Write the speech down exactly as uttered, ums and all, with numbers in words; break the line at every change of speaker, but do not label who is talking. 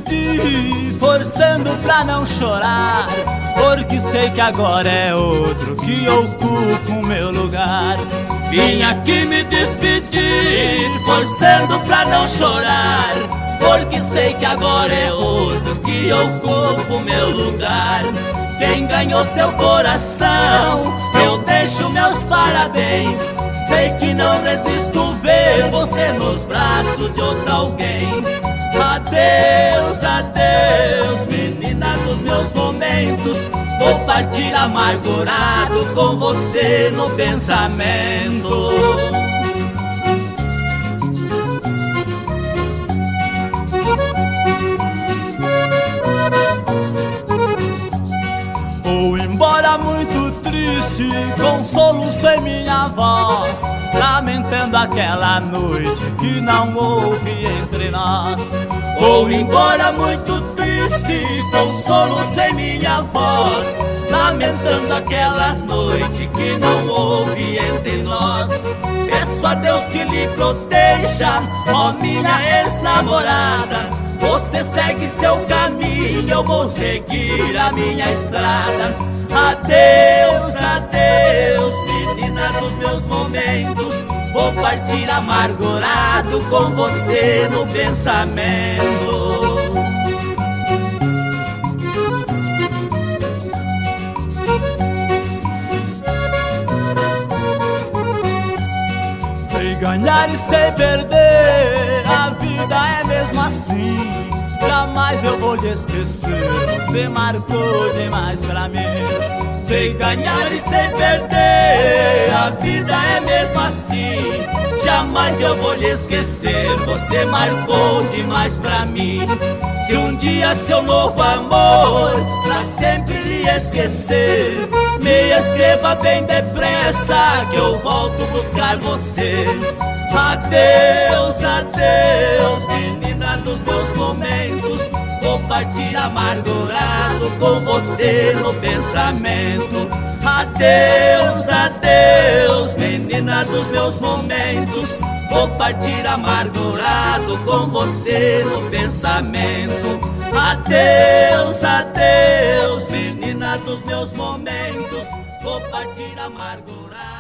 despedir, forçando pra não chorar, porque sei que agora é outro que ocupa o meu lugar.
Vim aqui me despedir, forçando pra não chorar, porque sei que agora é outro que ocupa o meu lugar. Quem ganhou seu coração, eu deixo meus parabéns. Sei que não resisto ver você nos braços de outro alguém. Adeus, adeus, menina dos meus momentos. Vou partir amargurado com você no pensamento.
Vou embora muito triste, com soluço em minha voz, lamentando aquela noite que não houve entre nós.
Vou embora muito triste, com soluço em minha voz, lamentando aquela noite que não houve entre nós. Peço a Deus que lhe proteja, ó minha ex-namorada. Você segue seu caminho, eu vou seguir a minha estrada. Adeus, adeus, menina dos meus momentos. Vou partir amargurado com você no pensamento.
Sei ganhar e sei perder, a vida é mesmo assim. Jamais eu vou lhe esquecer, você marcou demais pra mim.
Sei ganhar e sei perder, a vida é mesmo assim. Jamais eu vou lhe esquecer, você marcou demais pra mim. Se um dia seu novo amor pra sempre lhe esquecer, me escreva bem depressa que eu volto buscar você. Adeus, adeus, menina dos meus momentos. Vou partir amargurado com você no pensamento. Adeus, adeus, menina dos meus momentos. Vou partir amargurado com você no pensamento. Adeus, adeus, menina dos meus momentos. Vou partir amargurado.